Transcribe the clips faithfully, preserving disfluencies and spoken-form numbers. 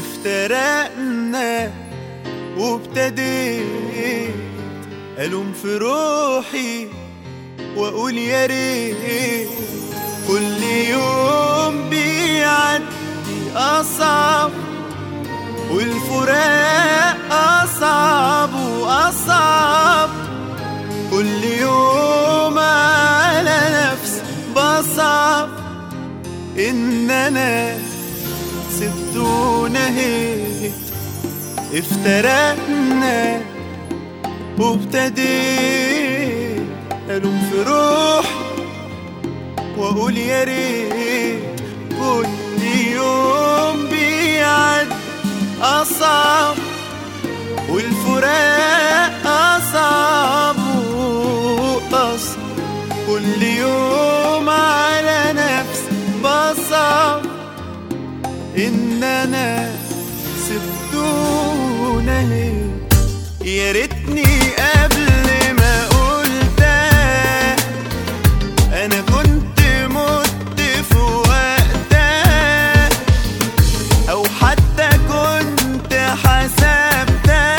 افترقنا وابتديت ألوم في روحي وأقول يا ريت كل يوم بيعدي أصعب والفراق أصعب وأصعب. كل يوم على نفسي بصعب إن أنا سبت ونهيت. افترقنا وابتديت ألوم في روحي وأقول يا ريت كل يوم بيعدي أصعب والفراق أصعب وأصعب. كل يوم على نفسي بصعب إن أنا سبت ونهيت. يا ريتني قبل ما قلتها أنا كنت مت في وقتها، أو حتى كنت حسبتها.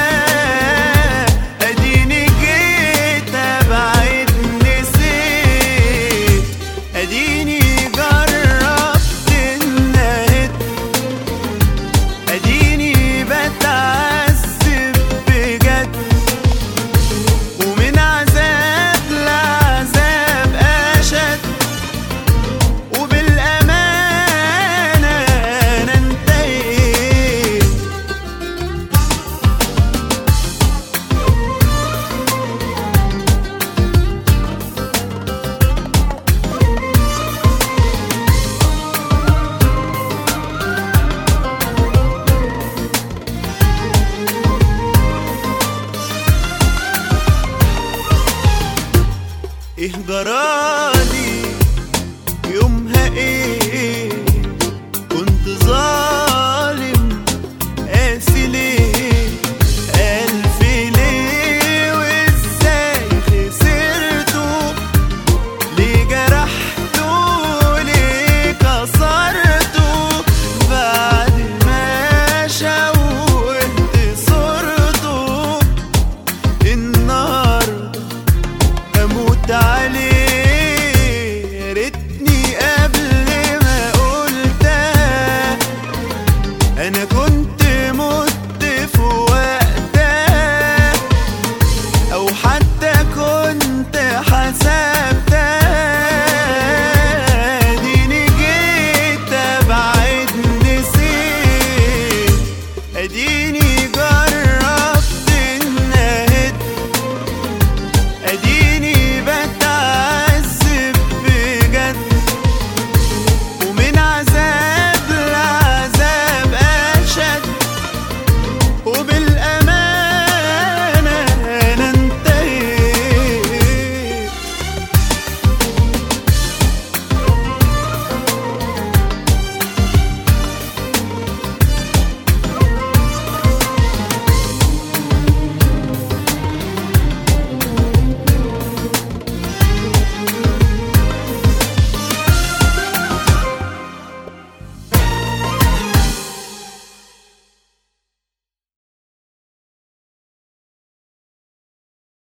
أديني جيت أبعد نسيت، أديني جربت النهد، أديني بتعذب بجد. ومن عذاب لعذاب أشد، وبالأمانة أنا انتهيت. إيه جرى